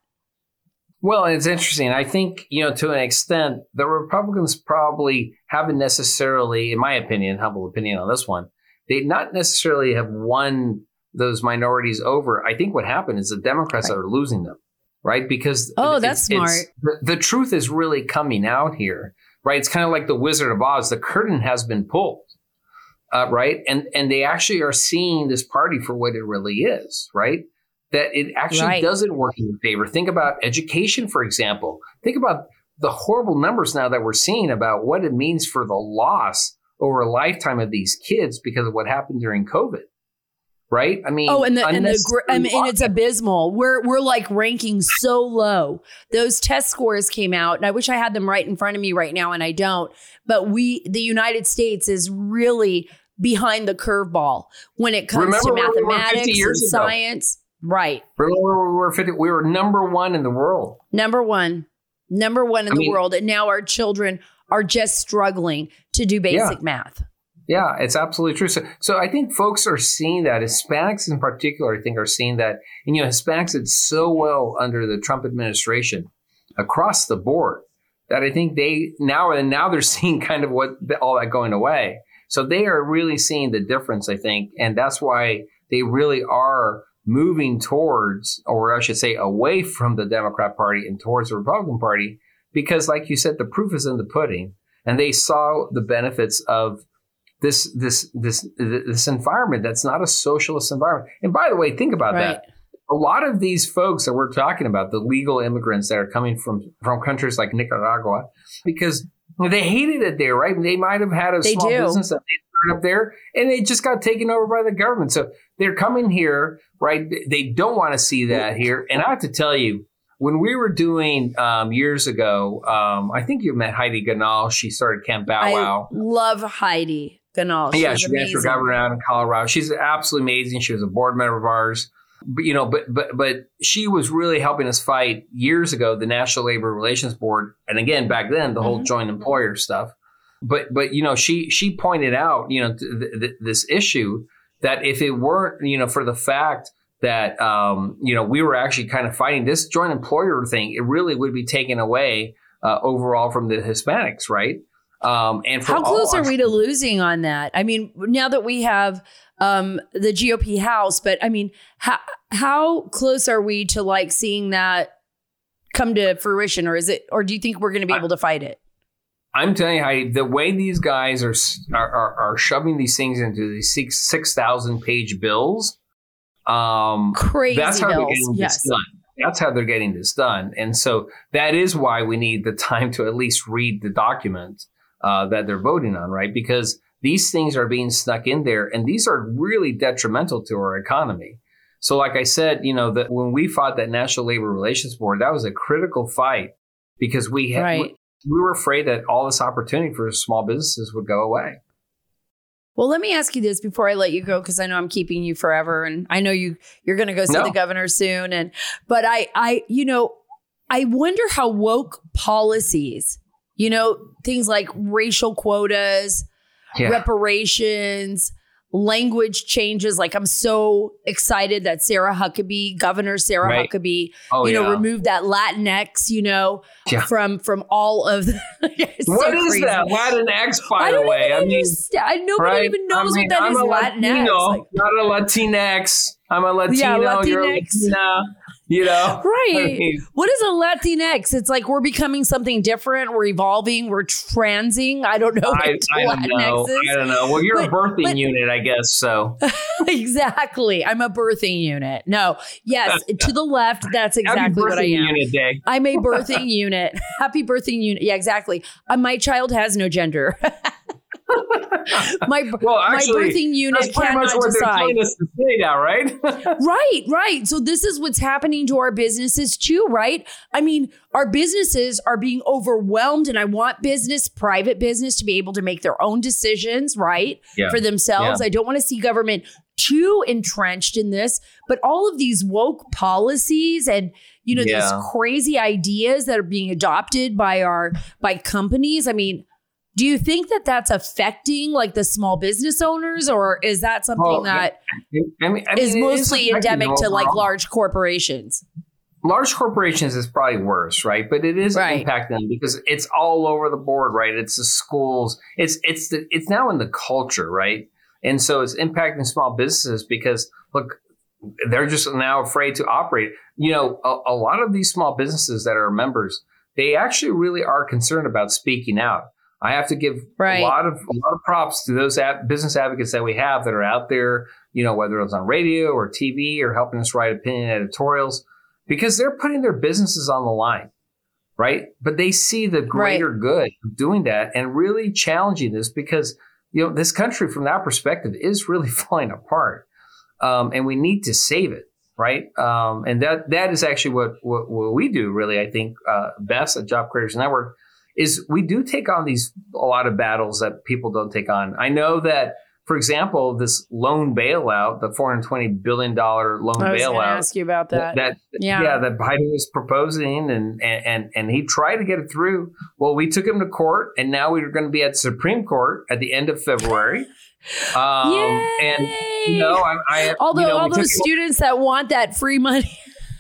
Well, it's interesting. I think, you know, to an extent, the Republicans probably haven't necessarily, in my opinion, humble opinion on this one, they not necessarily have won those minorities over. I think what happened is the Democrats right. are losing them, right? Because oh, that's it's, smart. It's, the, the truth is really coming out here, right? It's kind of like the Wizard of Oz. The curtain has been pulled, uh, right? And and they actually are seeing this party for what it really is, right? that it actually Right. doesn't work in your favor. Think about education, for example. Think about the horrible numbers now that we're seeing about what it means for the loss over a lifetime of these kids because of what happened during COVID. Right? I mean, Oh, and the and the gr- I mean, and it's unnecessary abysmal. We're we're like ranking so low. Those test scores came out, and I wish I had them right in front of me right now, and I don't. But we, the United States, is really behind the curveball when it comes Remember to where we were mathematics fifty and years ago? science. Right, Remember, we were fifty, we were number one in the world. number one, number one in I the mean- world, and now our children are just struggling to do basic Yeah. math. Yeah, it's absolutely true. So, so I think folks are seeing that. Hispanics in particular, I think, are seeing that. And, you know, Hispanics did so well under the Trump administration across the board that I think they now, and now they're seeing kind of what all that going away. So they are really seeing the difference, I think. And that's why they really are moving towards, or I should say, away from the Democrat Party and towards the Republican Party, because like you said, the proof is in the pudding. And they saw the benefits of this this this this environment that's not a socialist environment. And by the way, think about Right. that. A lot of these folks that we're talking about, the legal immigrants that are coming from, from countries like Nicaragua, because they hated it there, right? They might have had a They small do. business that they started up there, and it just got taken over by the government. So they're coming here, right? They don't want to see that here. And I have to tell you, when we were doing um, years ago, um, I think you met Heidi Ganal. She started Camp Bow I Wow. love Heidi Ganal. Yeah, She's she ran for amazing. governor out in Colorado. She's absolutely amazing. She was a board member of ours. But, you know, but but but she was really helping us fight years ago the National Labor Relations Board, and again back then the whole Mhm. joint employer stuff. But but you know, she she pointed out, you know, th- th- this issue that if it weren't, you know, for the fact that um, you know, we were actually kind of fighting this joint employer thing, it really would be taken away uh, overall from the Hispanics, right? Um, and for How close all are we to losing on that? I mean, now that we have um, the G O P House, but I mean, how how close are we to like seeing that come to fruition, or is it, or do you think we're going to be able to fight it? I'm telling you, Heidi, the way these guys are are, are, are shoving these things into these six six thousand page bills, um, Crazy that's how they're bills, getting yes. this done. That's how they're getting this done, and so that is why we need the time to at least read the document uh, that they're voting on, right? Because these things are being snuck in there, and these are really detrimental to our economy. So, like I said, you know, that when we fought that National Labor Relations Board, that was a critical fight because we had. Right. We were afraid that all this opportunity for small businesses would go away. Well, let me ask you this before I let you go, because I know I'm keeping you forever, and I know you you're going to go see No. the governor soon. And but I I you know I wonder how woke policies, you know, things like racial quotas, Yeah. reparations, language changes. Like, I'm so excited that Sarah Huckabee, Governor Sarah Right. Huckabee, Oh, you know, yeah. removed that Latinx, you know, Yeah. from from all of the. It's so What is crazy. that? Latinx, by I the don't way. even I mean, understand. I- Nobody right? even knows I mean, what that I'm is. a Latinx. Latino, Like, not a Latinx. I'm a Latino. Yeah, You're a Latinx. Latina. You know, right. I mean, What is a Latinx? It's like we're becoming something different. We're evolving. We're transing. I don't know. I, what I don't Latinx know. is. I don't know. Well, you're a But- birthing but- unit, I guess. So Exactly. I'm a birthing unit. No. Yes. To the left. That's happy exactly what I birthing am. unit day. I'm a birthing unit. Happy birthing unit. Yeah, exactly. Uh, my child has no gender. my Well, my actually, birthing unit that's pretty much cannot what they're decide. telling us to say now, right? Right, right. So this is what's happening to our businesses too, right? I mean, our businesses are being overwhelmed, and I want business, private business, to be able to make their own decisions, right, Yeah. for themselves. Yeah. I don't want to see government too entrenched in this, but all of these woke policies and, you know, Yeah. these crazy ideas that are being adopted by our by companies. I mean, do you think that that's affecting like the small business owners, or is that something Well, that I mean, I mean, is it mostly affecting endemic to like overall. large corporations? Large corporations is probably worse, right? But it is Right. impacting them because it's all over the board, right? It's the schools. It's it's the it's now in the culture, right? And so it's impacting small businesses because look, they're just now afraid to operate. You know, a, a lot of these small businesses that are members, they actually really are concerned about speaking out. I have to give right. a lot of a lot of props to those ad- business advocates that we have that are out there, you know, whether it's on radio or T V or helping us write opinion editorials, because they're putting their businesses on the line, right? But they see the greater right. good of doing that and really challenging this because, you know, this country from that perspective is really falling apart, um, and we need to save it, right? Um, and that that is actually what, what, what we do really, I think, uh, best at Job Creators Network. Is we do take on these a lot of battles that people don't take on. I know that, for example, this loan bailout, the four hundred twenty billion dollars loan I was bailout. going to ask you about that. That yeah. yeah, that Biden was proposing, and, and and he tried to get it through. Well, we took him to court, and now we're going to be at the Supreme Court at the end of February. Um, Yay! And you know, I, I although you know, all those students that want that free money.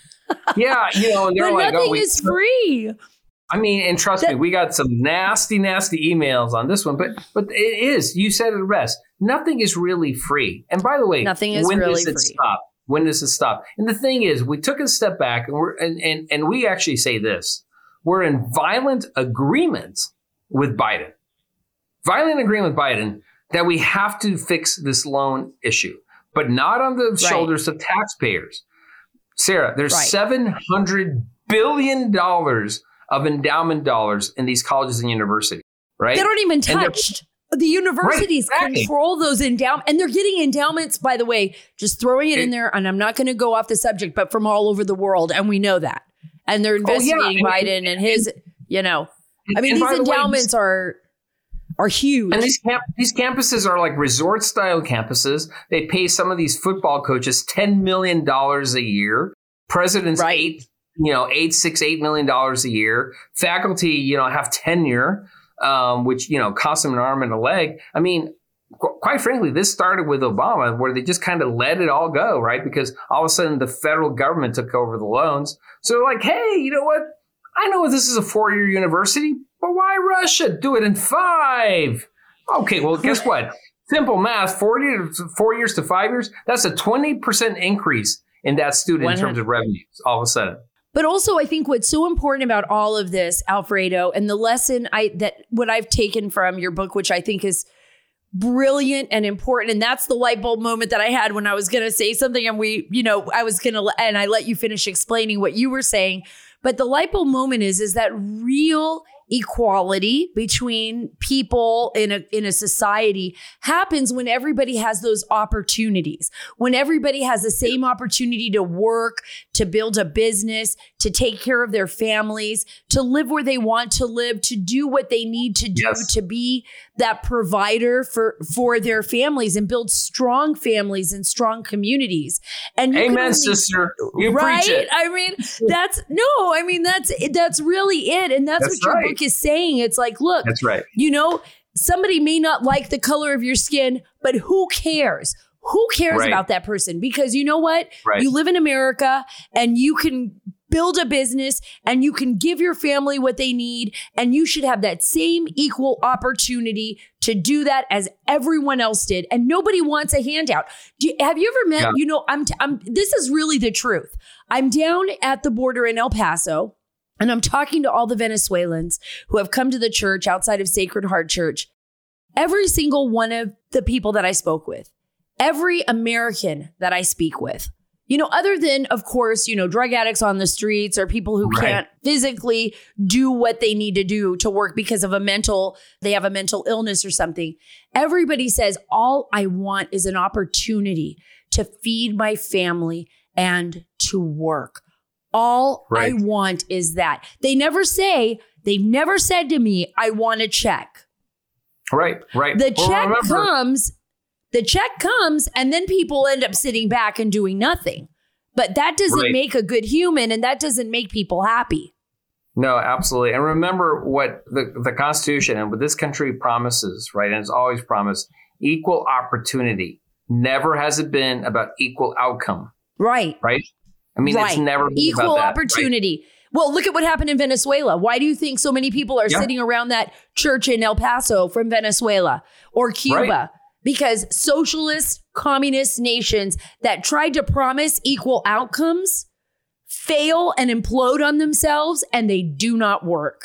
yeah, you know, and they're but like, nothing oh, we, is free. I mean, and trust that, me, we got some nasty, nasty emails on this one, but but it is, you said it best. Nothing is really free. And by the way, nothing is when really does it free. stop? When does it stop? And the thing is, we took a step back and we're and, and, and we actually say this. We're in violent agreement with Biden. Violent agreement with Biden that we have to fix this loan issue, but not on the right. shoulders of taxpayers. Sarah, there's right. seven hundred billion dollars of endowment dollars in these colleges and universities, right? They don't even touch. The universities right, exactly. control those endowments, and they're getting endowments, by the way, just throwing it, it in there. And I'm not going to go off the subject, but from all over the world. And we know that. And they're investigating oh, yeah. Biden and, and his, you know, I mean, and these endowments the way, are are huge. And these camp- these campuses are like resort style campuses. They pay some of these football coaches ten million dollars a year. Presidents right. eight, you know, eight, six, eight million dollars a year. Faculty, you know, have tenure, um, which, you know, costs them an arm and a leg. I mean, qu- quite frankly, this started with Obama, where they just kind of let it all go, right? Because all of a sudden the federal government took over the loans. So they're like, hey, you know what? I know this is a four-year university, but why Russia? Do it in five. Okay, well, guess what? Simple math, four years, four years to five years, that's a twenty percent increase in that student in terms of revenues all of a sudden. But also, I think what's so important about all of this, Alfredo, and the lesson I that what I've taken from your book, which I think is brilliant and important, and that's the light bulb moment that I had when I was going to say something, and we, you know, I was going to, and I let you finish explaining what you were saying. But the light bulb moment is, is that real equality between people in a in a society happens when everybody has those opportunities, when everybody has the same opportunity to work, to build a business, to take care of their families, to live where they want to live, to do what they need to do, yes. to be that provider for for their families and build strong families and strong communities. And you amen, only, sister. You right? preach it. I mean, that's no, I mean, that's that's really it. And that's, that's what right. your book is saying. It's like, look, that's right. You know, somebody may not like the color of your skin, but who cares? Who cares right. about that person? Because you know what? Right. You live in America and you can build a business and you can give your family what they need, and you should have that same equal opportunity to do that as everyone else did. And nobody wants a handout. Do you, have you ever met, yeah. you know, I'm, t- I'm, this is really the truth. I'm down at the border in El Paso, and I'm talking to all the Venezuelans who have come to the church outside of Sacred Heart Church. Every single one of the people that I spoke with, every American that I speak with, you know, other than, of course, you know, drug addicts on the streets or people who right. can't physically do what they need to do to work because of a mental, they have a mental illness or something. Everybody says, all I want is an opportunity to feed my family and to work. All right. I want is that. They never say, they've never said to me, I want a check. Right, right. The well, check remember- comes, the check comes, and then people end up sitting back and doing nothing. But that doesn't right. make a good human, and that doesn't make people happy. No, absolutely. And remember what the, the Constitution and what this country promises, right? And it's always promised equal opportunity. Never has it been about equal outcome. Right. Right? I mean, right. it's never been equal about that, opportunity. Right? Well, look at what happened in Venezuela. Why do you think so many people are yeah. sitting around that church in El Paso from Venezuela or Cuba? Right. Because socialist, communist nations that tried to promise equal outcomes fail and implode on themselves, and they do not work.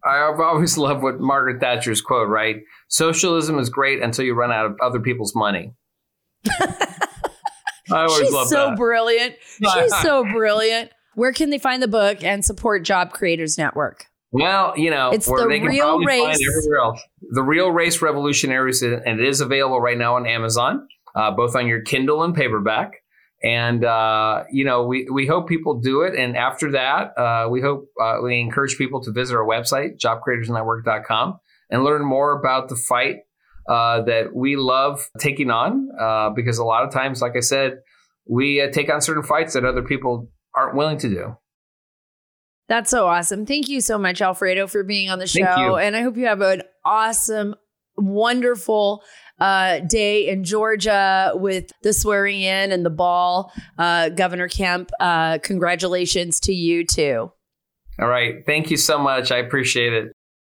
I've always loved what Margaret Thatcher's quote, right? Socialism is great until you run out of other people's money. I always She's love so that. brilliant. She's so brilliant. Where can they find the book and support Job Creators Network? Well, you know, It's where The they can Real probably Race. find everywhere else. The Real Race Revolutionaries, and it is available right now on Amazon, uh, both on your Kindle and paperback. And, uh, you know, we, we hope people do it. And after that, uh, we hope uh, we encourage people to visit our website, job creators network dot com, and learn more about the fight uh, that we love taking on. Uh, because a lot of times, like I said, we uh, take on certain fights that other people aren't willing to do. That's so awesome. Thank you so much, Alfredo, for being on the Thank show. you. And I hope you have an awesome, wonderful uh, day in Georgia with the swearing in and the ball. Uh, Governor Kemp, uh, congratulations to you too. All right. Thank you so much. I appreciate it.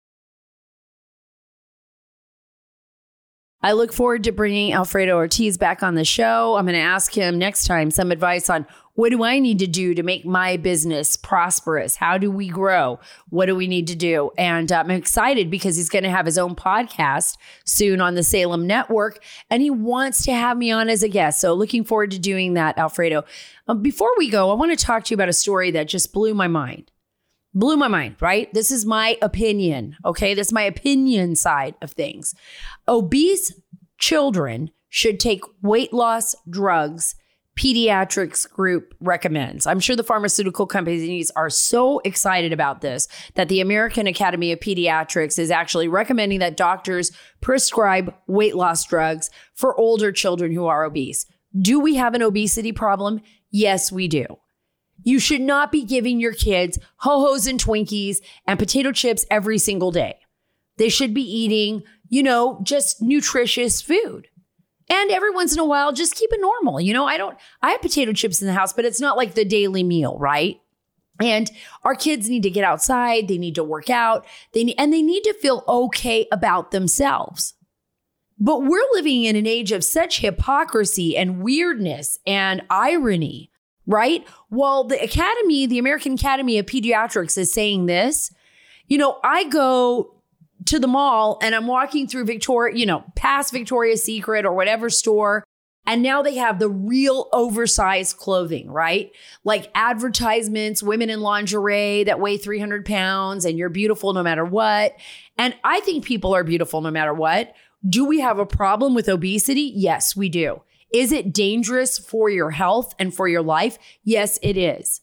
I look forward to bringing Alfredo Ortiz back on the show. I'm going to ask him next time some advice on what do I need to do to make my business prosperous? How do we grow? What do we need to do? And uh, I'm excited because he's going to have his own podcast soon on the Salem Network, and he wants to have me on as a guest. So looking forward to doing that, Alfredo. Um, before we go, I want to talk to you about a story that just blew my mind. Blew my mind, right? This is my opinion, okay? This is my opinion side of things. Obese children should take weight loss drugs pediatrics group recommends. I'm sure the pharmaceutical companies are so excited about this that the American Academy of Pediatrics is actually recommending that doctors prescribe weight loss drugs for older children who are obese. Do we have an obesity problem? Yes, we do. You should not be giving your kids Ho-Hos and Twinkies and potato chips every single day. They should be eating, you know, just nutritious food. And every once in a while, just keep it normal. You know, I don't, I have potato chips in the house, but it's not like the daily meal, right? And our kids need to get outside. They need to work out. They need, and they need to feel okay about themselves. But we're living in an age of such hypocrisy and weirdness and irony, right? While the Academy, the American Academy of Pediatrics is saying this, you know, I go to the mall and I'm walking through Victoria, you know, past Victoria's Secret or whatever store. And now they have the real oversized clothing, right? Like advertisements, women in lingerie that weigh three hundred pounds and you're beautiful no matter what. And I think people are beautiful no matter what. Do we have a problem with obesity? Yes, we do. Is it dangerous for your health and for your life? Yes, it is.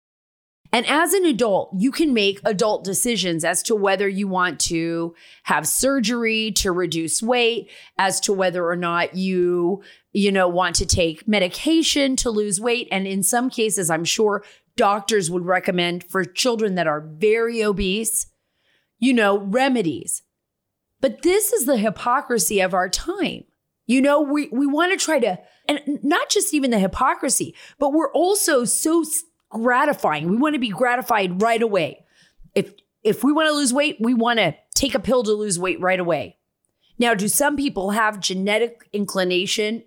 And as an adult, you can make adult decisions as to whether you want to have surgery to reduce weight, as to whether or not you, you know, want to take medication to lose weight. And in some cases, I'm sure doctors would recommend for children that are very obese, you know, remedies. But this is the hypocrisy of our time. You know, we, we want to try to, and not just even the hypocrisy, but we're also so gratifying. We want to be gratified right away. If if we want to lose weight, we want to take a pill to lose weight right away. Now, do some people have genetic inclination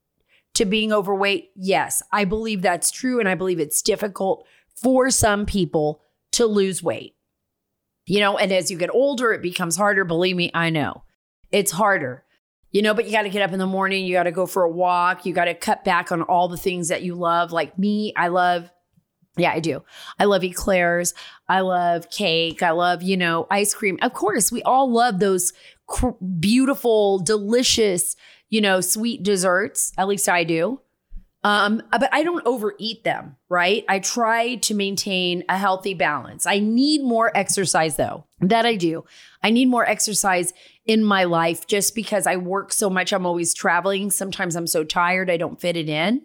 to being overweight? Yes, I believe that's true. And I believe it's difficult for some people to lose weight. You know, and as you get older, it becomes harder. Believe me, I know. It's harder. You know, but you got to get up in the morning. You got to go for a walk. You got to cut back on all the things that you love. Like me, I love Yeah, I do. I love eclairs. I love cake. I love, you know, ice cream. Of course, we all love those cr- beautiful, delicious, you know, sweet desserts. At least I do. Um, but I don't overeat them, right? I try to maintain a healthy balance. I need more exercise, though. That I do. I need more exercise in my life just because I work so much. I'm always traveling. Sometimes I'm so tired, I don't fit it in.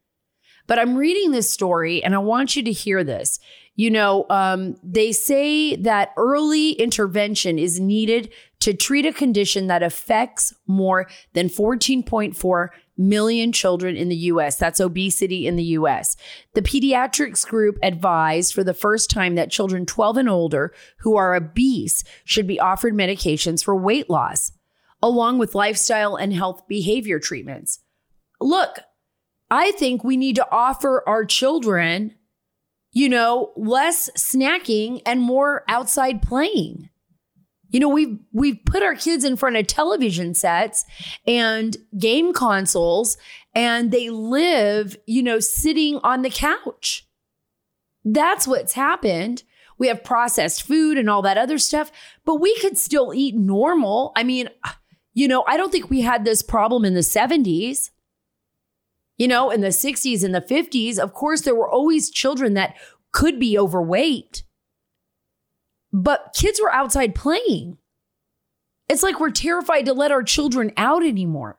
But I'm reading this story and I want you to hear this. You know, um, they say that early intervention is needed to treat a condition that affects more than fourteen point four million children in the U S. That's obesity in the U S. The pediatrics group advised for the first time that children twelve and older who are obese should be offered medications for weight loss, along with lifestyle and health behavior treatments. Look, I think we need to offer our children, you know, less snacking and more outside playing. You know, we've we've put our kids in front of television sets and game consoles, and they live, you know, sitting on the couch. That's what's happened. We have processed food and all that other stuff, but we could still eat normal. I mean, you know, I don't think we had this problem in the seventies. You know, in the sixties and the fifties, of course, there were always children that could be overweight. But kids were outside playing. It's like we're terrified to let our children out anymore.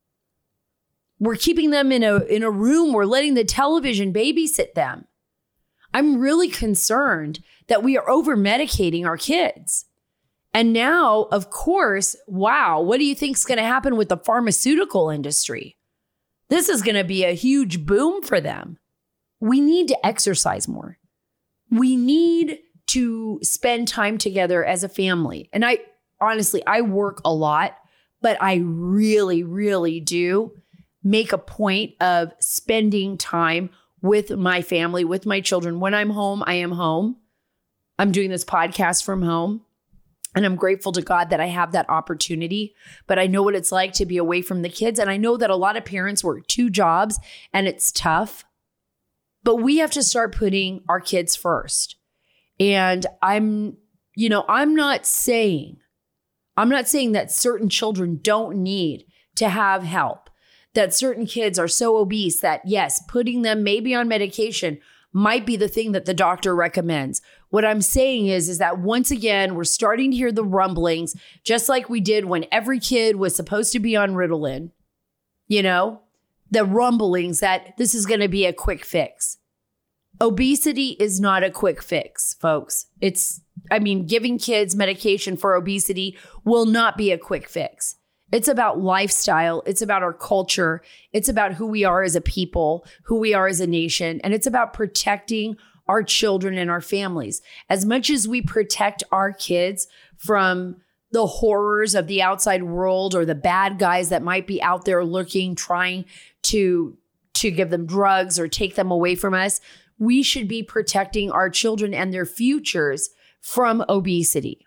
We're keeping them in a, in a room. We're letting the television babysit them. I'm really concerned that we are over-medicating our kids. And now, of course, wow, what do you think is going to happen with the pharmaceutical industry? This is going to be a huge boom for them. We need to exercise more. We need to spend time together as a family. And I honestly, I work a lot, but I really, really do make a point of spending time with my family, with my children. When I'm home, I am home. I'm doing this podcast from home. And I'm grateful to God that I have that opportunity, but I know what it's like to be away from the kids. And I know that a lot of parents work two jobs and it's tough, but we have to start putting our kids first. And I'm, you know, I'm not saying, I'm not saying that certain children don't need to have help, that certain kids are so obese that yes, putting them maybe on medication might be the thing that the doctor recommends. What I'm saying is, is that once again, we're starting to hear the rumblings, just like we did when every kid was supposed to be on Ritalin, you know, the rumblings that this is going to be a quick fix. Obesity is not a quick fix, folks. It's, I mean, giving kids medication for obesity will not be a quick fix. It's about lifestyle. It's about our culture. It's about who we are as a people, who we are as a nation. And it's about protecting our children and our families. As much as we protect our kids from the horrors of the outside world or the bad guys that might be out there looking, trying to, to give them drugs or take them away from us, we should be protecting our children and their futures from obesity.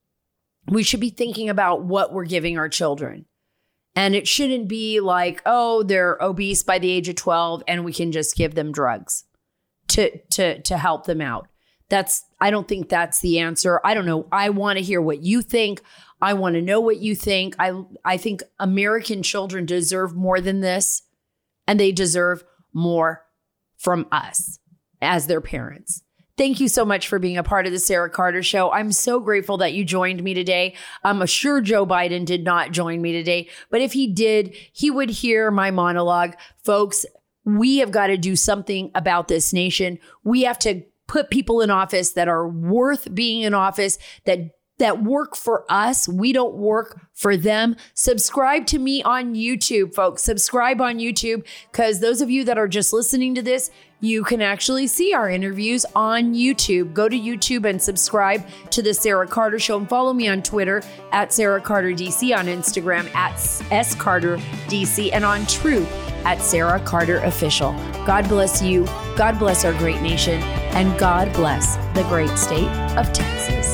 We should be thinking about what we're giving our children. And it shouldn't be like, oh, they're obese by the age of twelve and we can just give them drugs to, to, to help them out. That's, I don't think that's the answer. I don't know. I want to hear what you think. I want to know what you think. I, I think American children deserve more than this, and they deserve more from us as their parents. Thank you so much for being a part of the Sarah Carter Show. I'm so grateful that you joined me today. I'm sure Joe Biden did not join me today, but if he did, he would hear my monologue. Folks, we have got to do something about this nation. We have to put people in office that are worth being in office, that that work for us. We don't work for them. Subscribe to me on YouTube, folks. Subscribe on YouTube, because those of you that are just listening to this, you can actually see our interviews on YouTube. Go to YouTube and subscribe to the Sarah Carter Show, and follow me on Twitter at Sarah Carter D C, on Instagram at S Carter D C, and on Truth at Sarah Carter Official. God bless you. God bless our great nation, and God bless the great state of Texas.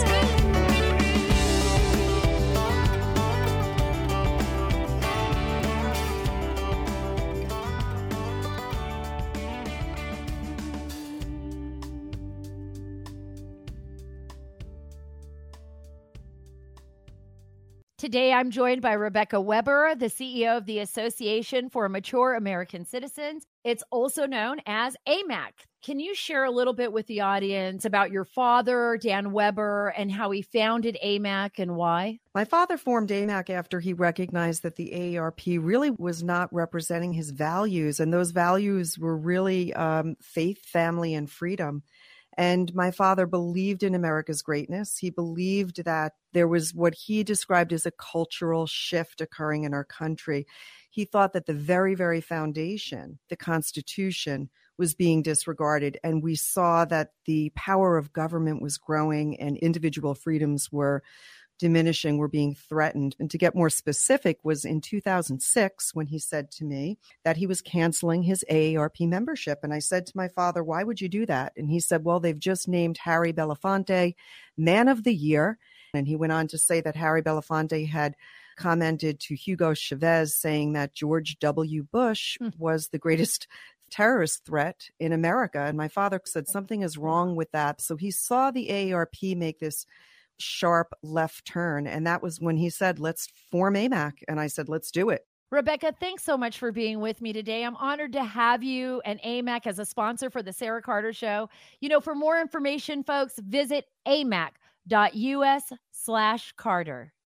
Today, I'm joined by Rebecca Weber, the C E O of the Association for Mature American Citizens. It's also known as A M A C. Can you share a little bit with the audience about your father, Dan Weber, and how he founded A M A C and why? My father formed A M A C after he recognized that the A A R P really was not representing his values, and those values were really um, faith, family, and freedom. And my father believed in America's greatness. He believed that there was what he described as a cultural shift occurring in our country. He thought that the very, very foundation, the Constitution, was being disregarded. And we saw that the power of government was growing and individual freedoms were diminishing, were being threatened. And to get more specific was in two thousand six when he said to me that he was canceling his A A R P membership. And I said to my father, why would you do that? And he said, well, they've just named Harry Belafonte Man of the Year. And he went on to say that Harry Belafonte had commented to Hugo Chavez saying that George W. Bush Hmm. was the greatest terrorist threat in America. And my father said something is wrong with that. So he saw the A A R P make this sharp left turn. And that was when he said, let's form A M A C. And I said, let's do it. Rebecca, thanks so much for being with me today. I'm honored to have you and A M A C as a sponsor for the Sarah Carter Show. You know, for more information, folks, visit amac dot us slash Carter.